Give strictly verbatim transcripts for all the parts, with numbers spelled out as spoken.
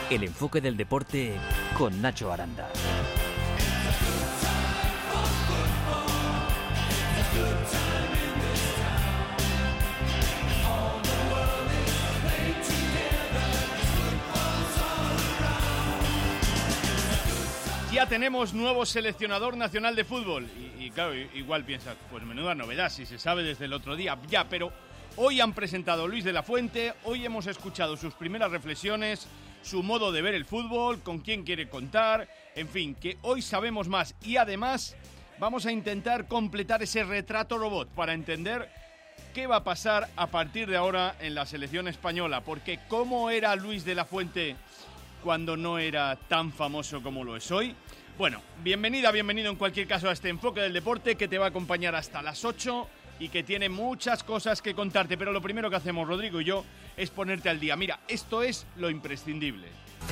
El enfoque del deporte con Nacho Aranda. Ya tenemos nuevo seleccionador nacional de fútbol. Y, y claro, igual piensas, pues menuda novedad, si se sabe desde el otro día. Ya, pero hoy han presentado a Luis de la Fuente, hoy hemos escuchado sus primeras reflexiones, su modo de ver el fútbol, con quién quiere contar, en fin, que hoy sabemos más. Y además vamos a intentar completar ese retrato robot para entender qué va a pasar a partir de ahora en la selección española. Porque ¿cómo era Luis de la Fuente cuando no era tan famoso como lo es hoy? Bueno, bienvenida, bienvenido en cualquier caso a este enfoque del deporte que te va a acompañar hasta las ocho y que tiene muchas cosas que contarte, pero lo primero que hacemos Rodrigo y yo es ponerte al día. Mira, esto es lo imprescindible.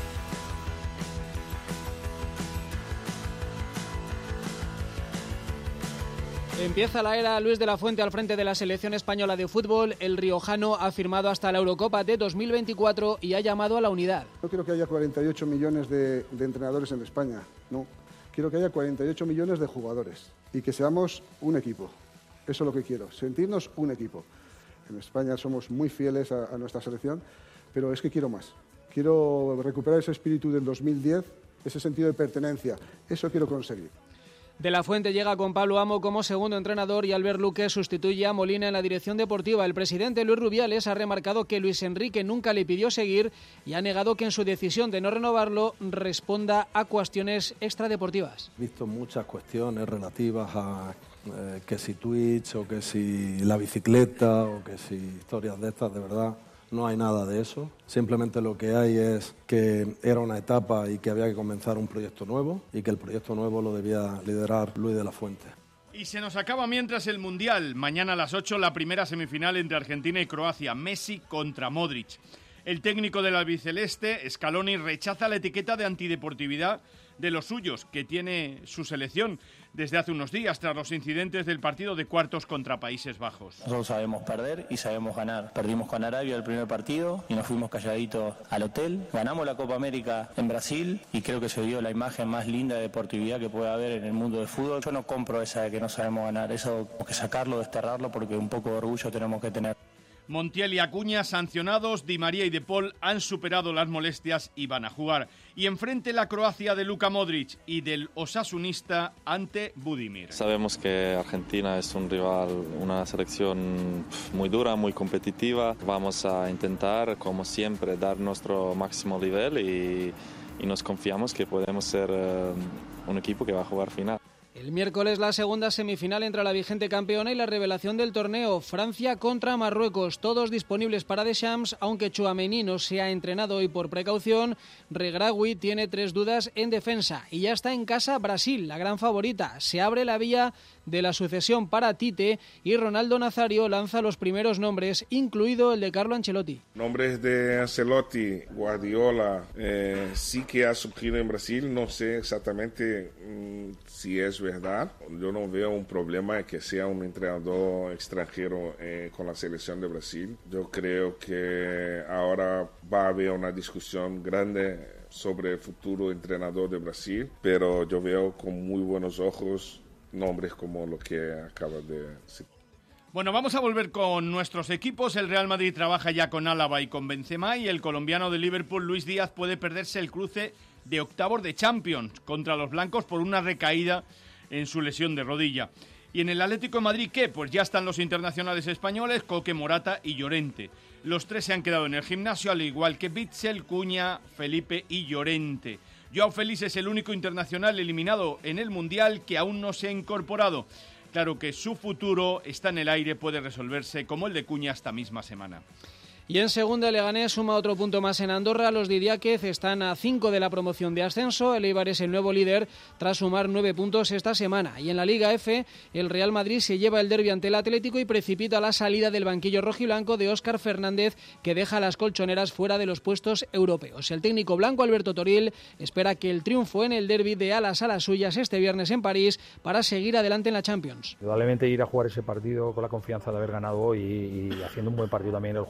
Empieza la era Luis de la Fuente al frente de la selección española de fútbol. El riojano ha firmado hasta la Eurocopa de dos mil veinticuatro y ha llamado a la unidad. No quiero que haya cuarenta y ocho millones de, de entrenadores en España, no. Quiero que haya cuarenta y ocho millones de jugadores y que seamos un equipo. Eso es lo que quiero, sentirnos un equipo. En España somos muy fieles a, a nuestra selección, pero es que quiero más. Quiero recuperar ese espíritu del dos mil diez, ese sentido de pertenencia. Eso quiero conseguir. De la Fuente llega con Pablo Amo como segundo entrenador y Albert Luque sustituye a Molina en la dirección deportiva. El presidente Luis Rubiales ha remarcado que Luis Enrique nunca le pidió seguir y ha negado que en su decisión de no renovarlo responda a cuestiones extradeportivas. He visto muchas cuestiones relativas a eh, que si Twitch o que si la bicicleta o que si historias de estas, de verdad. No hay nada de eso, simplemente lo que hay es que era una etapa y que había que comenzar un proyecto nuevo y que el proyecto nuevo lo debía liderar Luis de la Fuente. Y se nos acaba mientras el Mundial. Mañana a las ocho la primera semifinal entre Argentina y Croacia, Messi contra Modric. El técnico del albiceleste, Scaloni, rechaza la etiqueta de antideportividad de los suyos que tiene su selección desde hace unos días tras los incidentes del partido de cuartos contra Países Bajos. Nosotros sabemos perder y sabemos ganar. Perdimos con Arabia el primer partido y nos fuimos calladitos al hotel. Ganamos la Copa América en Brasil y creo que se dio la imagen más linda de deportividad que puede haber en el mundo del fútbol. Yo no compro esa de que no sabemos ganar. Eso hay que sacarlo, desterrarlo, porque un poco de orgullo tenemos que tener. Montiel y Acuña sancionados, Di María y De Paul han superado las molestias y van a jugar. Y enfrente la Croacia de Luka Modric y del osasunista ante Budimir. Sabemos que Argentina es un rival, una selección muy dura, muy competitiva. Vamos a intentar, como siempre, dar nuestro máximo nivel y, y nos confiamos que podemos ser uh, un equipo que va a jugar final. El miércoles la segunda semifinal entre la vigente campeona y la revelación del torneo, Francia contra Marruecos, todos disponibles para Deschamps, aunque Tchouaméni no se ha entrenado hoy por precaución. Regragui tiene tres dudas en defensa y ya está en casa Brasil, la gran favorita. Se abre la vía de la sucesión para Tite y Ronaldo Nazario lanza los primeros nombres, incluido el de Carlo Ancelotti. Nombres de Ancelotti, Guardiola, eh, sí que ha surgido en Brasil, no sé exactamente mmm, si es verdad. Yo no veo un problema que sea un entrenador extranjero eh, con la selección de Brasil. Yo creo que ahora va a haber una discusión grande sobre el futuro entrenador de Brasil, pero yo veo con muy buenos ojos nombres como lo que acaba de decir. Bueno, vamos a volver con nuestros equipos. El Real Madrid trabaja ya con Álava y con Benzema y el colombiano de Liverpool, Luis Díaz, puede perderse el cruce de octavos de Champions contra los blancos por una recaída en su lesión de rodilla. Y en el Atlético de Madrid, ¿qué? Pues ya están los internacionales españoles, Coque, Morata y Llorente. Los tres se han quedado en el gimnasio, al igual que Witsel, Cuña, Felipe y Llorente. Joao Félix es el único internacional eliminado en el Mundial que aún no se ha incorporado. Claro que su futuro está en el aire, puede resolverse como el de Cuña esta misma semana. Y en segunda, el Leganés suma otro punto más en Andorra. Los de Idiáquez están a cinco de la promoción de ascenso. El Eibar es el nuevo líder tras sumar nueve puntos esta semana. Y en la Liga F, el Real Madrid se lleva el derbi ante el Atlético y precipita la salida del banquillo rojiblanco de Óscar Fernández, que deja a las colchoneras fuera de los puestos europeos. El técnico blanco, Alberto Toril, espera que el triunfo en el derbi dé alas a las suyas este viernes en París para seguir adelante en la Champions. Indudablemente ir a jugar ese partido con la confianza de haber ganado hoy y, y haciendo un buen partido también el jueves pasado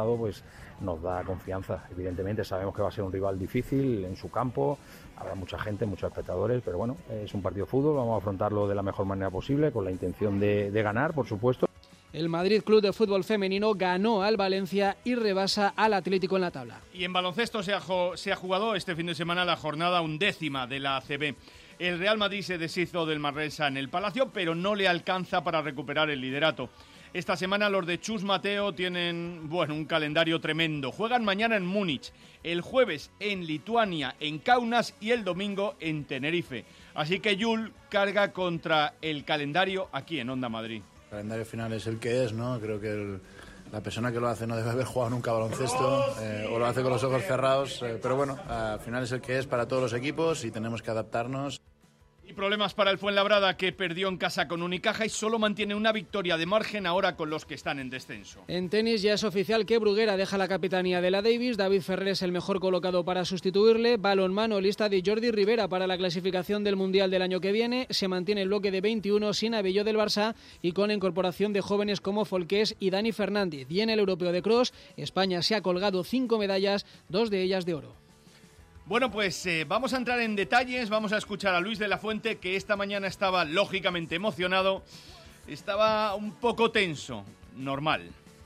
pasado, pues nos da confianza. Evidentemente sabemos que va a ser un rival difícil en su campo, habrá mucha gente, muchos espectadores, pero bueno, es un partido de fútbol, vamos a afrontarlo de la mejor manera posible, con la intención de, de ganar, por supuesto. El Madrid Club de Fútbol Femenino ganó al Valencia y rebasa al Atlético en la tabla. Y en baloncesto se ha, se ha jugado este fin de semana la jornada undécima de la A C B. El Real Madrid se deshizo del Manresa en el Palacio, pero no le alcanza para recuperar el liderato. Esta semana los de Chus Mateo tienen, bueno, un calendario tremendo. Juegan mañana en Múnich, el jueves en Lituania, en Kaunas y el domingo en Tenerife. Así que Yul carga contra el calendario aquí en Onda Madrid. El calendario final es el que es, ¿no? Creo que el, la persona que lo hace no debe haber jugado nunca baloncesto eh, o lo hace con los ojos cerrados, eh, pero bueno, al final es el que es para todos los equipos y tenemos que adaptarnos. Y problemas para el Fuenlabrada, que perdió en casa con Unicaja y solo mantiene una victoria de margen ahora con los que están en descenso. En tenis ya es oficial que Bruguera deja la capitanía de la Davis. David Ferrer es el mejor colocado para sustituirle. Balonmano, lista de Jordi Rivera para la clasificación del Mundial del año que viene. Se mantiene el bloque de veintiuno sin Abelló del Barça y con incorporación de jóvenes como Folqués y Dani Fernández. Y en el europeo de cross, España se ha colgado cinco medallas, dos de ellas de oro. Bueno, pues eh, vamos a entrar en detalles, vamos a escuchar a Luis de la Fuente, que esta mañana estaba lógicamente emocionado, estaba un poco tenso, normal.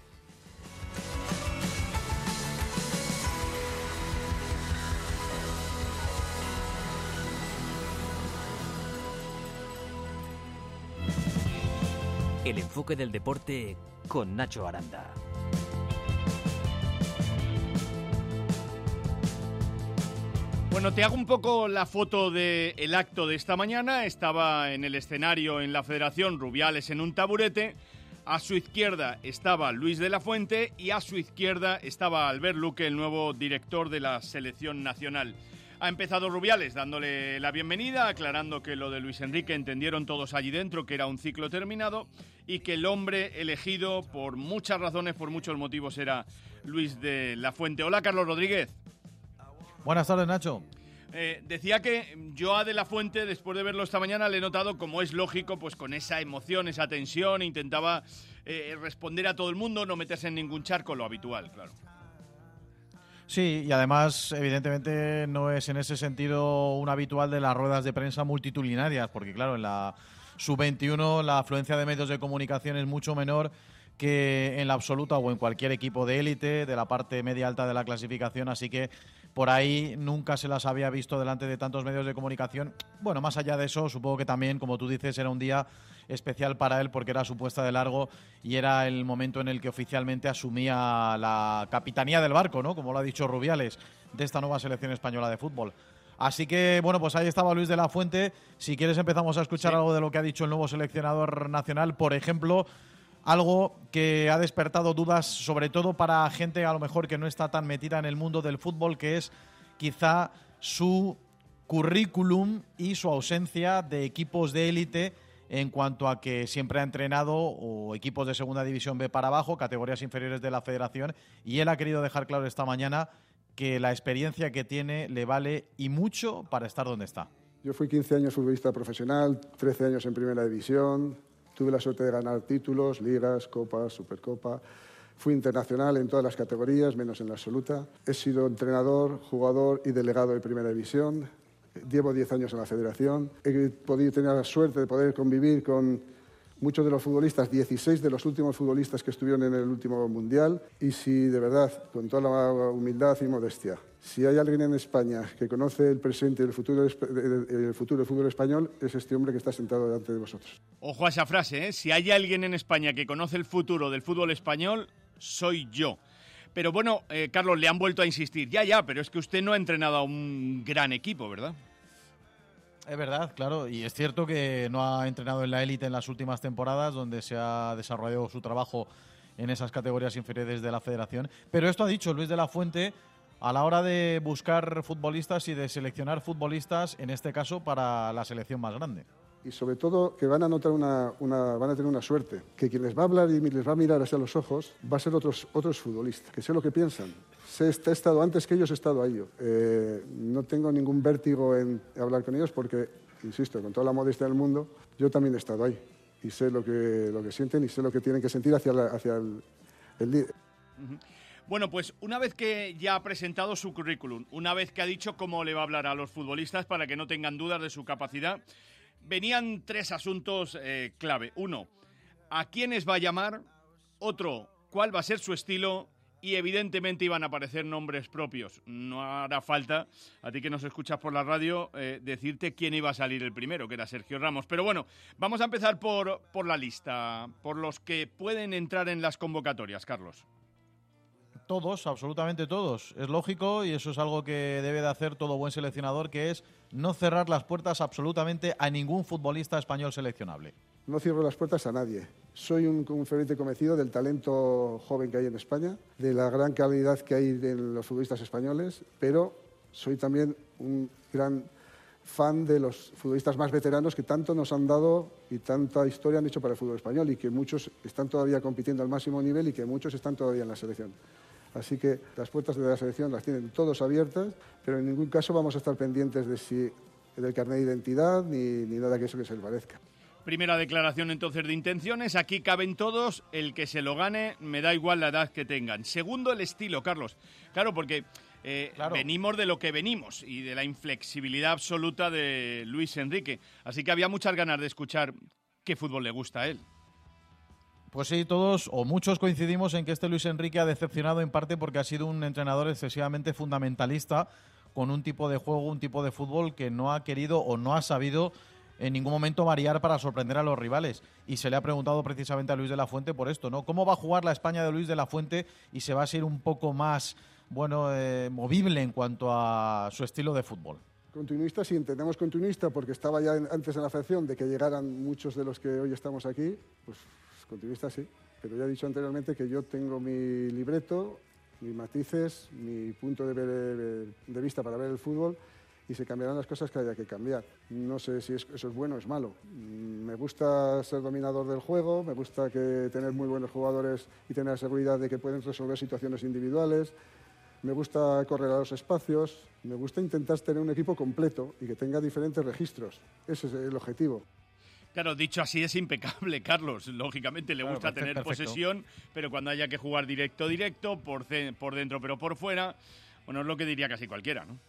El enfoque del deporte con Nacho Aranda. Bueno, te hago un poco la foto del acto de esta mañana. Estaba en el escenario en la Federación Rubiales en un taburete. A su izquierda estaba Luis de la Fuente y a su izquierda estaba Albert Luque, el nuevo director de la selección nacional. Ha empezado Rubiales dándole la bienvenida, aclarando que lo de Luis Enrique entendieron todos allí dentro que era un ciclo terminado y que el hombre elegido por muchas razones, por muchos motivos, era Luis de la Fuente. Hola, Carlos Rodríguez. Buenas tardes, Nacho. Eh, decía que yo a De la Fuente, después de verlo esta mañana, le he notado, como es lógico, pues con esa emoción, esa tensión, intentaba eh, responder a todo el mundo, no meterse en ningún charco, lo habitual, claro. Sí, y además, evidentemente, no es en ese sentido un habitual de las ruedas de prensa multitudinarias, porque claro, en la sub veintiuno la afluencia de medios de comunicación es mucho menor que en la absoluta o en cualquier equipo de élite, de la parte media-alta de la clasificación, así que por ahí nunca se las había visto delante de tantos medios de comunicación. Bueno, más allá de eso, supongo que también, como tú dices, era un día especial para él porque era su puesta de largo y era el momento en el que oficialmente asumía la capitanía del barco, ¿no? Como lo ha dicho Rubiales, de esta nueva selección española de fútbol. Así que, bueno, pues ahí estaba Luis de la Fuente. Si quieres empezamos a escuchar sí. algo de lo que ha dicho el nuevo seleccionador nacional, por ejemplo, algo que ha despertado dudas, sobre todo para gente a lo mejor que no está tan metida en el mundo del fútbol, que es quizá su currículum y su ausencia de equipos de élite en cuanto a que siempre ha entrenado o equipos de segunda división B para abajo, categorías inferiores de la federación, y él ha querido dejar claro esta mañana que la experiencia que tiene le vale y mucho para estar donde está. Yo fui quince años futbolista profesional, trece años en primera división. Tuve la suerte de ganar títulos, ligas, copas, supercopa. Fui internacional en todas las categorías, menos en la absoluta. He sido entrenador, jugador y delegado de primera división. Llevo diez años en la federación. He podido tener la suerte de poder convivir con muchos de los futbolistas, dieciséis de los últimos futbolistas que estuvieron en el último mundial. Y si de verdad, con toda la humildad y modestia, si hay alguien en España que conoce el presente y el futuro, el futuro del fútbol español, es este hombre que está sentado delante de vosotros. Ojo a esa frase, ¿eh? Si hay alguien en España que conoce el futuro del fútbol español, soy yo. Pero bueno, eh, Carlos, le han vuelto a insistir. Ya, ya, pero es que usted no ha entrenado a un gran equipo, ¿verdad? Es verdad, claro, y es cierto que no ha entrenado en la élite en las últimas temporadas, donde se ha desarrollado su trabajo en esas categorías inferiores de la federación. Pero esto ha dicho Luis de la Fuente a la hora de buscar futbolistas y de seleccionar futbolistas, en este caso para la selección más grande. Y sobre todo que van a notar una, una, van a tener una suerte, que quien les va a hablar y les va a mirar hacia los ojos va a ser otros, otros futbolistas, que sé lo que piensan. Sé, he estado antes que ellos, he estado ahí. Eh, no tengo ningún vértigo en hablar con ellos porque, insisto, con toda la modestia del mundo, yo también he estado ahí. Y sé lo que, lo que sienten y sé lo que tienen que sentir hacia, la, hacia el, el líder. Uh-huh. Bueno, pues una vez que ya ha presentado su currículum, una vez que ha dicho cómo le va a hablar a los futbolistas para que no tengan dudas de su capacidad, venían tres asuntos eh, clave. Uno, ¿a quiénes va a llamar? Otro, ¿cuál va a ser su estilo? Y evidentemente iban a aparecer nombres propios. No hará falta, a ti que nos escuchas por la radio, eh, decirte quién iba a salir el primero, que era Sergio Ramos. Pero bueno, vamos a empezar por, por la lista, por los que pueden entrar en las convocatorias, Carlos. Todos, absolutamente todos. Es lógico y eso es algo que debe de hacer todo buen seleccionador, que es no cerrar las puertas absolutamente a ningún futbolista español seleccionable. No cierro las puertas a nadie. Soy un, un ferviente convencido del talento joven que hay en España, de la gran calidad que hay en los futbolistas españoles, pero soy también un gran fan de los futbolistas más veteranos que tanto nos han dado y tanta historia han hecho para el fútbol español y que muchos están todavía compitiendo al máximo nivel y que muchos están todavía en la selección. Así que las puertas de la selección las tienen todos abiertas, pero en ningún caso vamos a estar pendientes de si del carnet de identidad ni, ni nada que eso que se le parezca. Primera declaración entonces de intenciones, aquí caben todos, el que se lo gane, me da igual la edad que tengan. Segundo, el estilo, Carlos. Claro, porque eh, claro. venimos de lo que venimos y de la inflexibilidad absoluta de Luis Enrique. Así que había muchas ganas de escuchar qué fútbol le gusta a él. Pues sí, todos o muchos coincidimos en que este Luis Enrique ha decepcionado en parte porque ha sido un entrenador excesivamente fundamentalista con un tipo de juego, un tipo de fútbol que no ha querido o no ha sabido en ningún momento variar para sorprender a los rivales. Y se le ha preguntado precisamente a Luis de la Fuente por esto, ¿no? ¿Cómo va a jugar la España de Luis de la Fuente y se va a ser un poco más, bueno, eh, movible en cuanto a su estilo de fútbol? Continuista, sí, entendemos continuista porque estaba ya en, antes en la afección de que llegaran muchos de los que hoy estamos aquí, pues continuista sí, pero ya he dicho anteriormente que yo tengo mi libreto, mis matices, mi punto de, ver, de vista para ver el fútbol y se cambiarán las cosas que haya que cambiar. No sé si es, eso es bueno o es malo. Me gusta ser dominador del juego, me gusta que tener muy buenos jugadores y tener la seguridad de que pueden resolver situaciones individuales, me gusta correr a los espacios, me gusta intentar tener un equipo completo y que tenga diferentes registros. Ese es el objetivo. Claro, dicho así es impecable, Carlos. Lógicamente le claro, gusta perfecto, tener perfecto. posesión, pero cuando haya que jugar directo, directo, por, por dentro pero por fuera, bueno, es lo que diría casi cualquiera, ¿no?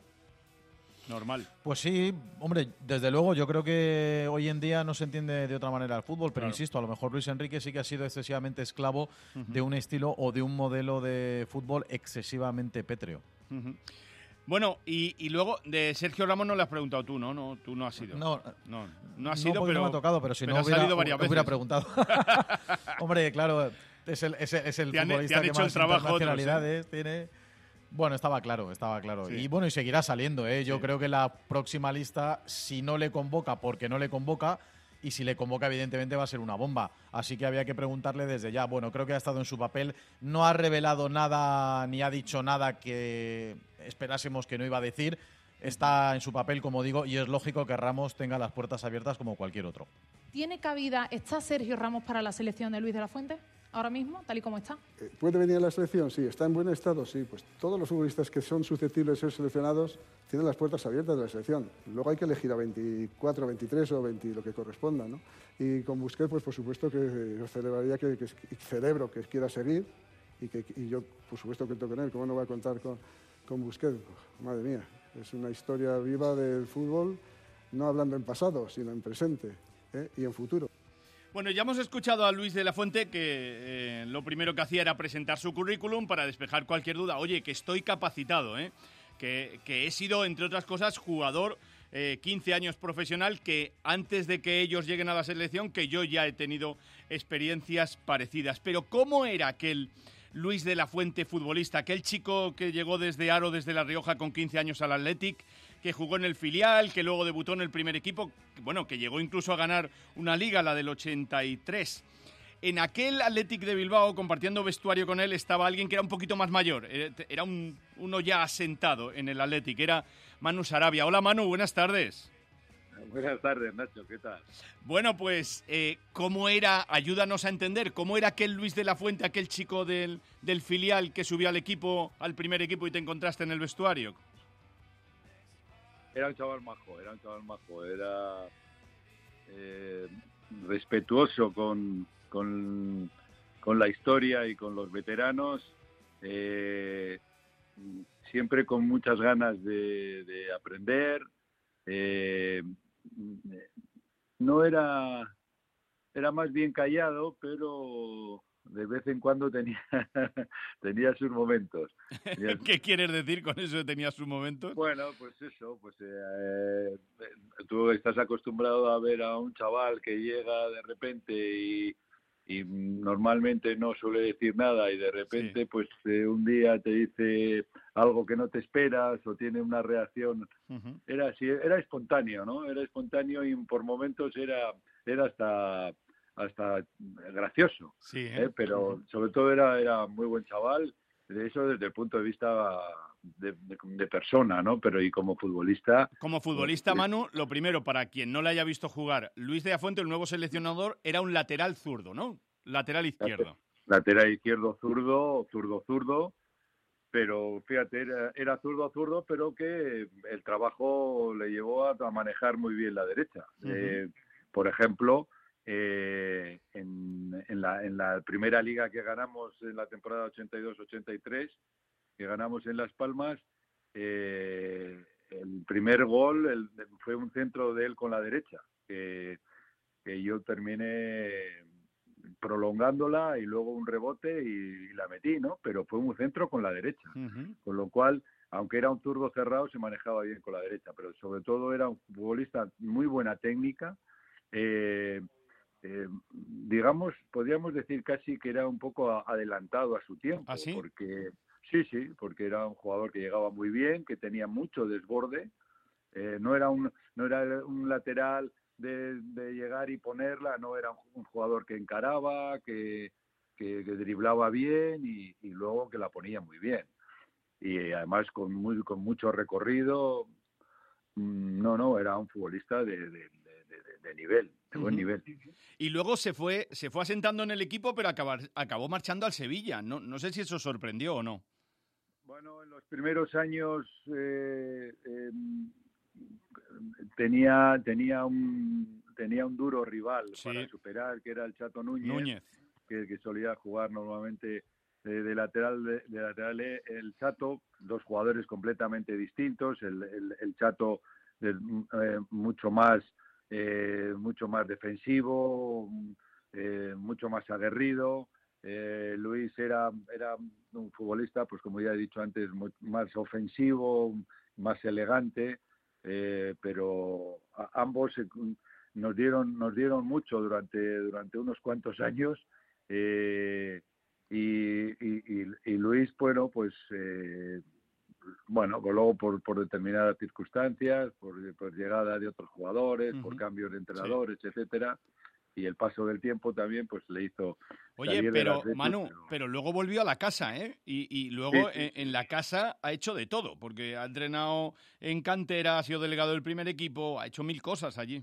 Normal. Pues sí, hombre, desde luego yo creo que hoy en día no se entiende de otra manera el fútbol, pero claro. insisto, a lo mejor Luis Enrique sí que ha sido excesivamente esclavo Uh-huh. de un estilo o de un modelo de fútbol excesivamente pétreo. Uh-huh. Bueno, y, y luego de Sergio Ramos no le has preguntado tú, ¿no? No, tú no has sido. No, no, no has sido, no, pero no me ha tocado, pero si pero no has hubiera, salido varias hubiera veces. preguntado. Hombre, claro, es el, es el, es el te han, futbolista te han que hecho más el trabajo internacionalidades otros, ¿eh? tiene. Bueno, estaba claro, estaba claro. Sí. Y bueno, y seguirá saliendo, ¿eh? Yo Sí. creo que la próxima lista, si no le convoca, porque no le convoca, y si le convoca, evidentemente va a ser una bomba. Así que había que preguntarle desde ya. Bueno, creo que ha estado en su papel, no ha revelado nada ni ha dicho nada que esperásemos que no iba a decir. Está en su papel, como digo, y es lógico que Ramos tenga las puertas abiertas como cualquier otro. ¿Tiene cabida, está Sergio Ramos para la selección de Luis de la Fuente ahora mismo, tal y como está? ¿Puede venir a la selección? Sí. ¿Está en buen estado? Sí. Pues todos los futbolistas que son susceptibles de ser seleccionados tienen las puertas abiertas de la selección. Luego hay que elegir a veinticuatro, veintitrés o veinte, lo que corresponda, ¿no? Y con Busquets, pues por supuesto que yo celebraría que, que, que celebro que quiera seguir y, que, y yo, por supuesto, cuento con él. ¿Cómo no va a contar con, con Busquets? Oh, madre mía, es una historia viva del fútbol, no hablando en pasado, sino en presente, ¿eh? Y en futuro. Bueno, ya hemos escuchado a Luis de la Fuente que eh, lo primero que hacía era presentar su currículum para despejar cualquier duda. Oye, que estoy capacitado, ¿eh? que, que he sido, entre otras cosas, jugador eh, quince años profesional, que antes de que ellos lleguen a la selección, que yo ya he tenido experiencias parecidas. Pero ¿cómo era aquel Luis de la Fuente futbolista, aquel chico que llegó desde Aro, desde La Rioja, con quince años al Athletic, que jugó en el filial, que luego debutó en el primer equipo, bueno, que llegó incluso a ganar una liga, la del ochenta y tres. En aquel Athletic de Bilbao, compartiendo vestuario con él, estaba alguien que era un poquito más mayor, era un, uno ya asentado en el Athletic, era Manu Sarabia. Hola Manu, buenas tardes. Buenas tardes, Nacho, ¿qué tal? Bueno, pues, eh, ¿cómo era? Ayúdanos a entender, ¿cómo era aquel Luis de la Fuente, aquel chico del, del filial que subió al equipo, al primer equipo y te encontraste en el vestuario? Era un chaval majo, era un chaval majo, era eh, respetuoso con, con, con la historia y con los veteranos eh, siempre con muchas ganas de, de aprender. Eh, no era, era más bien callado, pero de vez en cuando tenía, tenía sus momentos. Tenía... ¿Qué quieres decir con eso de tenía sus momentos? Bueno, pues eso, pues eh, tú estás acostumbrado a ver a un chaval que llega de repente y, y normalmente no suele decir nada y de repente sí. pues eh, un día te dice algo que no te esperas o tiene una reacción. Uh-huh. Era así, era espontáneo, ¿no? Era espontáneo y por momentos era, era hasta... hasta gracioso, sí, ¿eh? ¿eh? Pero sobre todo era, era muy buen chaval, de eso desde el punto de vista de, de, de persona, ¿no? Pero y como futbolista... Como futbolista, Manu, lo primero, para quien no le haya visto jugar, Luis de la Fuente, el nuevo seleccionador, era un lateral zurdo, ¿no? Lateral izquierdo. Lateral izquierdo zurdo, zurdo zurdo, pero fíjate, era, era zurdo zurdo, pero que el trabajo le llevó a, a manejar muy bien la derecha. Uh-huh. Eh, por ejemplo... Eh, en, en, la, en la primera liga que ganamos en la temporada ochenta y dos ochenta y tres, que ganamos en Las Palmas, eh, el primer gol el, fue un centro de él con la derecha, que, que yo terminé prolongándola y luego un rebote y, y la metí, ¿no? Pero fue un centro con la derecha, uh-huh. Con lo cual, aunque era un zurdo cerrado, se manejaba bien con la derecha, pero sobre todo era un futbolista muy buena técnica, eh, Eh, digamos, podríamos decir casi que era un poco a, adelantado a su tiempo, ¿Ah, sí? porque sí, sí, porque era un jugador que llegaba muy bien, que tenía mucho desborde, eh, no era un no era un lateral de, de llegar y ponerla, no era un, un jugador que encaraba, que, que, que driblaba bien y, y luego que la ponía muy bien y además con muy con mucho recorrido. No, no, era un futbolista de, de, de, de nivel, de buen uh-huh. nivel. Y luego se fue se fue asentando en el equipo, pero acabar, acabó marchando al Sevilla. No, no sé si eso sorprendió o no. Bueno, en los primeros años eh, eh, tenía tenía un tenía un duro rival sí. para superar, que era el Chato Núñez, Núñez. Que, que solía jugar normalmente de, de lateral de, de lateral el Chato, dos jugadores completamente distintos, el, el, el Chato de, eh, mucho más eh, mucho más defensivo, eh, mucho más aguerrido, eh, Luis era era un futbolista, pues como ya he dicho antes, muy, más ofensivo, más elegante, eh, pero a, ambos eh, nos dieron nos dieron mucho durante durante unos cuantos años. Eh, Y, y, y Luis, bueno, pues eh, bueno, luego por, por determinadas circunstancias, por, por llegada de otros jugadores, uh-huh. por cambios de entrenadores, sí. etcétera, y el paso del tiempo también, pues le hizo. Oye, pero Atleti, Manu, pero... pero luego volvió a la casa, ¿eh? Y, y luego sí, sí, en, sí. en la casa ha hecho de todo, porque ha entrenado en cantera, ha sido delegado del primer equipo, ha hecho mil cosas allí.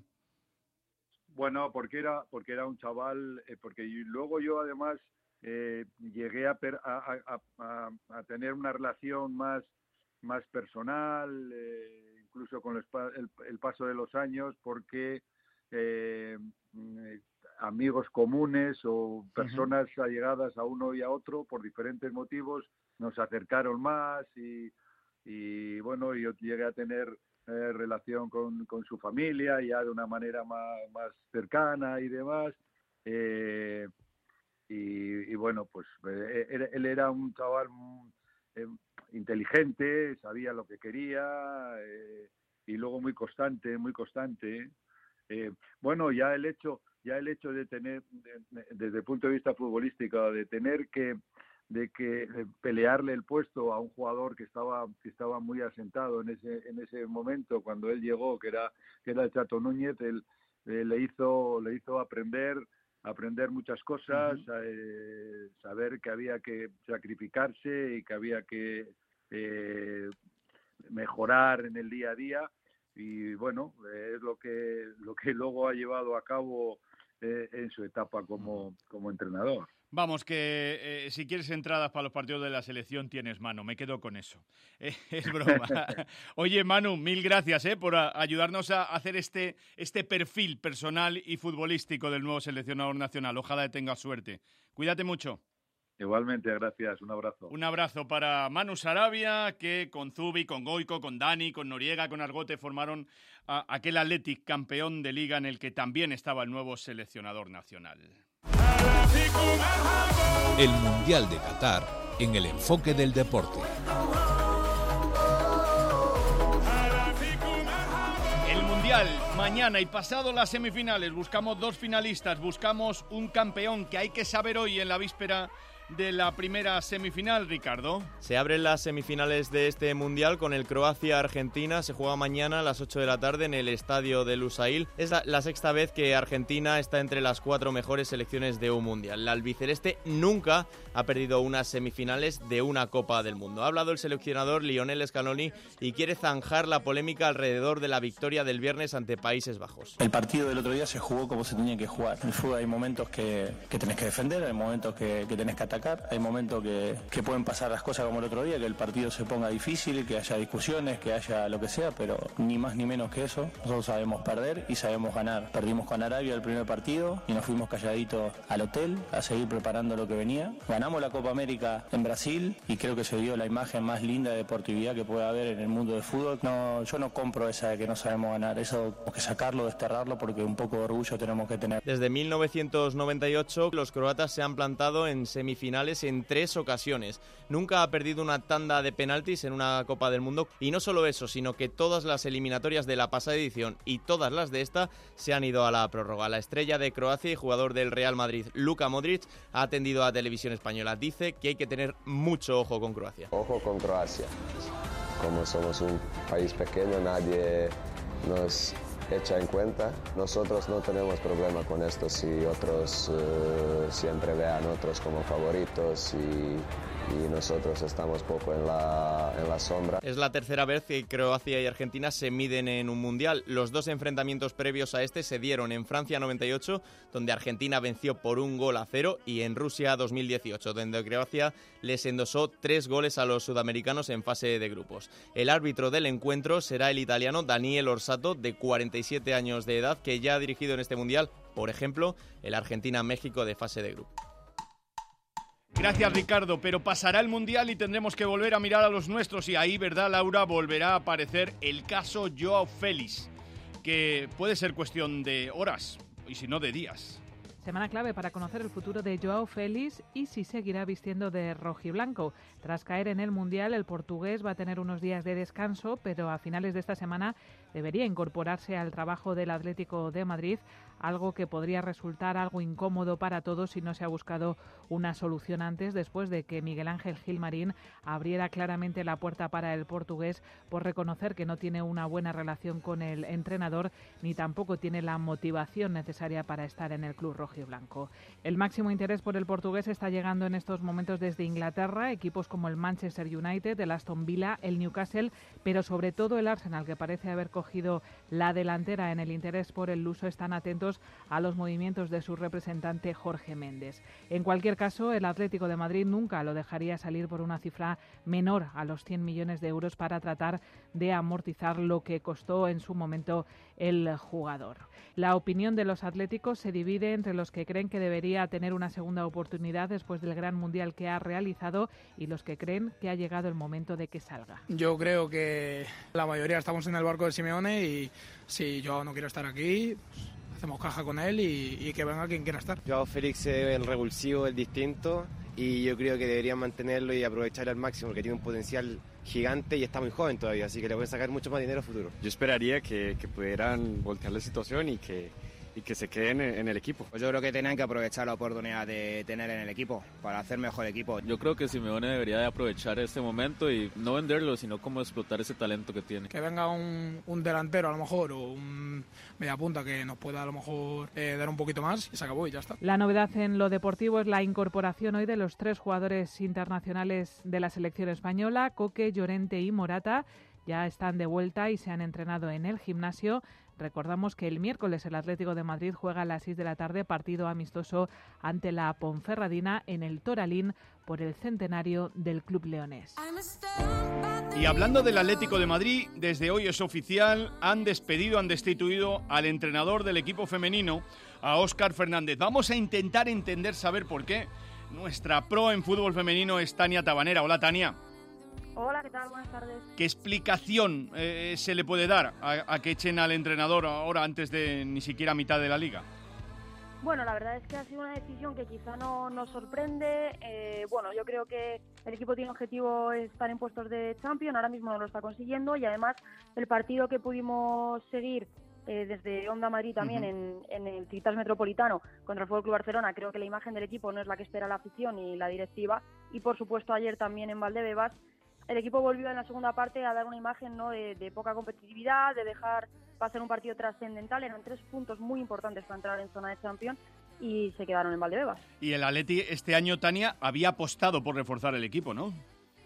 Bueno, porque era porque era un chaval, eh, porque luego yo además. Eh, llegué a, per, a, a, a, a tener una relación más, más personal, eh, incluso con el, el, el paso de los años, porque eh, amigos comunes o personas uh-huh. allegadas a uno y a otro por diferentes motivos nos acercaron más y, y bueno, yo llegué a tener eh, relación con, con su familia ya de una manera más, más cercana y demás. Eh, Y, y bueno, pues él, él era un chaval eh, inteligente, sabía lo que quería eh, y luego muy constante, muy constante. Eh, bueno, ya el hecho, ya el hecho de tener, de, de, desde el punto de vista futbolístico, de tener que, de que de pelearle el puesto a un jugador que estaba, que estaba muy asentado en ese, en ese momento cuando él llegó, que era, que era el Chato Núñez, él, eh, le hizo, le hizo aprender. aprender muchas cosas, uh-huh. eh, saber que había que sacrificarse y que había que eh, mejorar en el día a día y bueno, eh, es lo que lo que luego ha llevado a cabo eh, en su etapa como, como entrenador. Vamos, que eh, si quieres entradas para los partidos de la selección tienes, Manu, me quedo con eso. Eh, es broma. Oye, Manu, mil gracias eh, por a, ayudarnos a hacer este, este perfil personal y futbolístico del nuevo seleccionador nacional. Ojalá tengas suerte. Cuídate mucho. Igualmente, gracias. Un abrazo. Un abrazo para Manu Sarabia, que con Zubi, con Goico, con Dani, con Noriega, con Argote formaron a aquel Athletic campeón de Liga en el que también estaba el nuevo seleccionador nacional. El Mundial de Qatar en el enfoque del deporte. El Mundial, mañana y pasado las semifinales. Buscamos dos finalistas, buscamos un campeón que hay que saber hoy en la víspera de la primera semifinal, Ricardo. Se abren las semifinales de este Mundial con el Croacia-Argentina. Se juega mañana a las ocho de la tarde en el estadio de Lusail. Es la, la sexta vez que Argentina está entre las cuatro mejores selecciones de un Mundial. La albiceleste nunca ha perdido unas semifinales de una Copa del Mundo. Ha hablado el seleccionador Lionel Scaloni y quiere zanjar la polémica alrededor de la victoria del viernes ante Países Bajos. El partido del otro día se jugó como se tenía que jugar. En el fútbol hay momentos que, que tenés que defender, hay momentos que, que tenés que atacar. Hay momentos que, que pueden pasar las cosas como el otro día, que el partido se ponga difícil, que haya discusiones, que haya lo que sea, pero ni más ni menos que eso. Nosotros sabemos perder y sabemos ganar. Perdimos con Arabia el primer partido y nos fuimos calladitos al hotel a seguir preparando lo que venía. Ganamos la Copa América en Brasil y creo que se dio la imagen más linda de deportividad que puede haber en el mundo del fútbol. No, yo no compro esa de que no sabemos ganar. Eso tenemos que sacarlo, desterrarlo, porque un poco de orgullo tenemos que tener. Desde mil novecientos noventa y ocho los croatas se han plantado en semifinales en tres ocasiones. Nunca ha perdido una tanda de penaltis en una Copa del Mundo, y no solo eso, sino que todas las eliminatorias de la pasada edición y todas las de esta se han ido a la prórroga. La estrella de Croacia y jugador del Real Madrid, Luka Modric, ha atendido a Televisión Española. Dice que hay que tener mucho ojo con Croacia. Ojo con Croacia. Como somos un país pequeño, nadie nos echa en cuenta. Nosotros no tenemos problema con esto si otros uh, siempre vean otros como favoritos y, y nosotros estamos poco en la, en la sombra. Es la tercera vez que Croacia y Argentina se miden en un mundial. Los dos enfrentamientos previos a este se dieron en Francia noventa y ocho, donde Argentina venció por un gol a cero, y en Rusia dos mil dieciocho, donde Croacia les endosó tres goles a los sudamericanos en fase de grupos. El árbitro del encuentro será el italiano Daniel Orsato, de cuarenta y siete años de edad, que ya ha dirigido en este mundial, por ejemplo, el Argentina-México de fase de grupo. Gracias, Ricardo, pero pasará el Mundial y tendremos que volver a mirar a los nuestros, y ahí, ¿verdad, Laura?, volverá a aparecer el caso Joao Félix, que puede ser cuestión de horas, y si no de días. Semana clave para conocer el futuro de Joao Félix y si seguirá vistiendo de rojiblanco. Tras caer en el Mundial, el portugués va a tener unos días de descanso, pero a finales de esta semana debería incorporarse al trabajo del Atlético de Madrid, algo que podría resultar algo incómodo para todos si no se ha buscado una solución antes, después de que Miguel Ángel Gilmarín abriera claramente la puerta para el portugués por reconocer que no tiene una buena relación con el entrenador ni tampoco tiene la motivación necesaria para estar en el club rojiblanco. El máximo interés por el portugués está llegando en estos momentos desde Inglaterra, equipos como el Manchester United, el Aston Villa, el Newcastle, pero sobre todo el Arsenal, que parece haber cogido la delantera en el interés por el luso. Están atentos a los movimientos de su representante Jorge Méndez. En cualquier caso, el Atlético de Madrid nunca lo dejaría salir por una cifra menor a los cien millones de euros para tratar de amortizar lo que costó en su momento el jugador. La opinión de los atléticos se divide entre los que creen que debería tener una segunda oportunidad después del gran mundial que ha realizado y los que creen que ha llegado el momento de que salga. Yo creo que la mayoría estamos en el barco de Simeone y si yo no quiero estar aquí, pues hacemos caja con él y, y que venga quien quiera estar. Joao Félix es el revulsivo, el distinto, y yo creo que deberían mantenerlo y aprovecharlo al máximo porque tiene un potencial gigante y está muy joven todavía, así que le pueden sacar mucho más dinero a futuro. Yo esperaría que, que pudieran voltear la situación y que, y que se queden en, en el equipo. Pues yo creo que tienen que aprovechar la oportunidad de tener en el equipo para hacer mejor equipo. Yo creo que Simeone debería de aprovechar este momento y no venderlo, sino como explotar ese talento que tiene. Que venga un, un delantero a lo mejor o un mediapunta que nos pueda a lo mejor eh, dar un poquito más y se acabó y ya está. La novedad en lo deportivo es la incorporación hoy de los tres jugadores internacionales de la selección española, Coque, Llorente y Morata. Ya están de vuelta y se han entrenado en el gimnasio. Recordamos que el miércoles el Atlético de Madrid juega a las seis de la tarde, partido amistoso ante la Ponferradina en el Toralín por el centenario del club leonés. Y hablando del Atlético de Madrid, desde hoy es oficial, han despedido, han destituido al entrenador del equipo femenino, a Óscar Fernández. Vamos a intentar entender, saber por qué. Nuestra pro en fútbol femenino es Tania Tabanera. Hola, Tania. Hola, ¿qué tal? Buenas tardes. ¿Qué explicación eh, se le puede dar a, a que echen al entrenador ahora antes de ni siquiera mitad de la liga? Bueno, la verdad es que ha sido una decisión que quizá no nos sorprende. Eh, bueno, yo creo que el equipo tiene objetivo estar en puestos de Champions, ahora mismo no lo está consiguiendo y además el partido que pudimos seguir eh, desde Onda Madrid también uh-huh. en, en el Civitas Metropolitano contra el Fútbol Club Barcelona, creo que la imagen del equipo no es la que espera la afición y la directiva y por supuesto ayer también en Valdebebas el equipo volvió en la segunda parte a dar una imagen, ¿no?, de, de poca competitividad, de dejar pasar un partido trascendental. Eran tres puntos muy importantes para entrar en zona de Champions y se quedaron en Valdebebas. Y el Atleti este año, Tania, había apostado por reforzar el equipo, ¿no?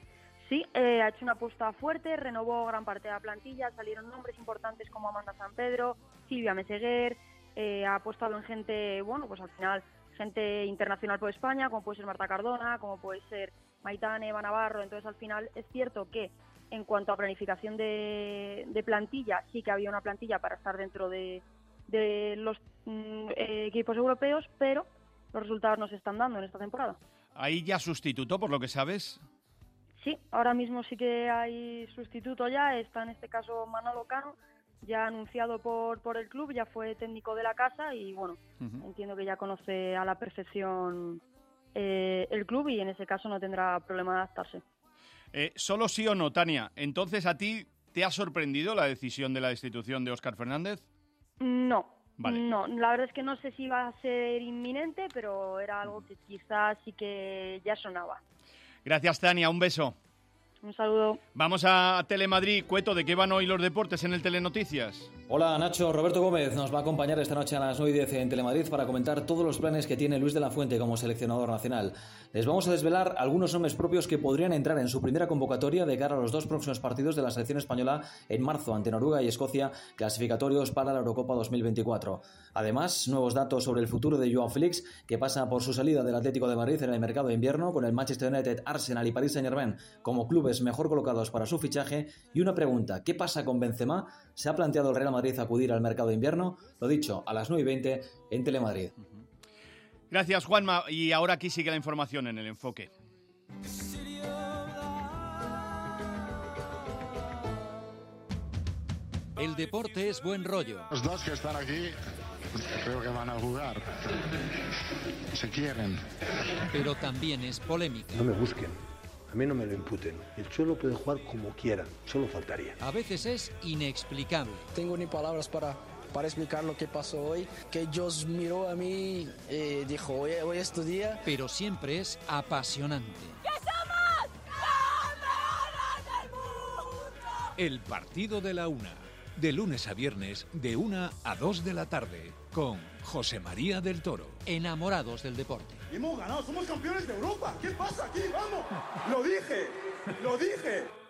Sí, eh, ha hecho una apuesta fuerte, renovó gran parte de la plantilla, salieron nombres importantes como Amanda Sampedro, Silvia Meseguer, eh, ha apostado en gente, bueno, pues al final gente internacional por España, como puede ser Marta Cardona, como puede ser Maitane, Eva Navarro. Entonces al final es cierto que en cuanto a planificación de, de plantilla, sí que había una plantilla para estar dentro de, de los mm, eh, equipos europeos, pero los resultados no se están dando en esta temporada. ¿Ahí ya sustituto, por lo que sabes? Sí, ahora mismo sí que hay sustituto ya, está en este caso Manolo Cano, ya anunciado por, por el club, ya fue técnico de la casa y bueno, uh-huh. entiendo que ya conoce a la perfección eh, el club y en ese caso no tendrá problema de adaptarse. Eh, ¿Solo sí o no, Tania? Entonces, ¿a ti te ha sorprendido la decisión de la destitución de Óscar Fernández? No, vale. no, la verdad es que no sé si va a ser inminente, pero era algo que quizás sí que ya sonaba. Gracias, Tania, un beso. Un saludo. Vamos a Telemadrid. Cueto, ¿de qué van hoy los deportes en el Telenoticias? Hola, Nacho. Roberto Gómez nos va a acompañar esta noche a las nueve y diez en Telemadrid para comentar todos los planes que tiene Luis de la Fuente como seleccionador nacional. Les vamos a desvelar algunos nombres propios que podrían entrar en su primera convocatoria de cara a los dos próximos partidos de la selección española en marzo ante Noruega y Escocia, clasificatorios para la Eurocopa dos mil veinticuatro. Además, nuevos datos sobre el futuro de Joao Félix, que pasa por su salida del Atlético de Madrid en el mercado de invierno, con el Manchester United, Arsenal y Paris Saint-Germain como clubes mejor colocados para su fichaje. Y una pregunta, ¿qué pasa con Benzema? ¿Se ha planteado el Real Madrid acudir al mercado de invierno? Lo dicho, a las nueve y veinte en Telemadrid. Gracias, Juanma. Y ahora aquí sigue la información en el enfoque. El deporte es buen rollo. Los dos que están aquí creo que van a jugar. Se quieren. Pero también es polémica. No me busquen. A mí no me lo imputen. El Cholo puede jugar como quiera. Solo faltaría. A veces es inexplicable. Tengo ni palabras para... para explicar lo que pasó hoy, que Dios miró a mí y dijo, hoy, hoy es tu día. Pero siempre es apasionante. ¡Que somos campeones del mundo! El partido de la una. De lunes a viernes, de una a dos de la tarde, con José María del Toro. Enamorados del deporte. Hemos ganado, somos campeones de Europa. ¿Qué pasa aquí? ¡Vamos! ¡Lo dije! ¡Lo dije!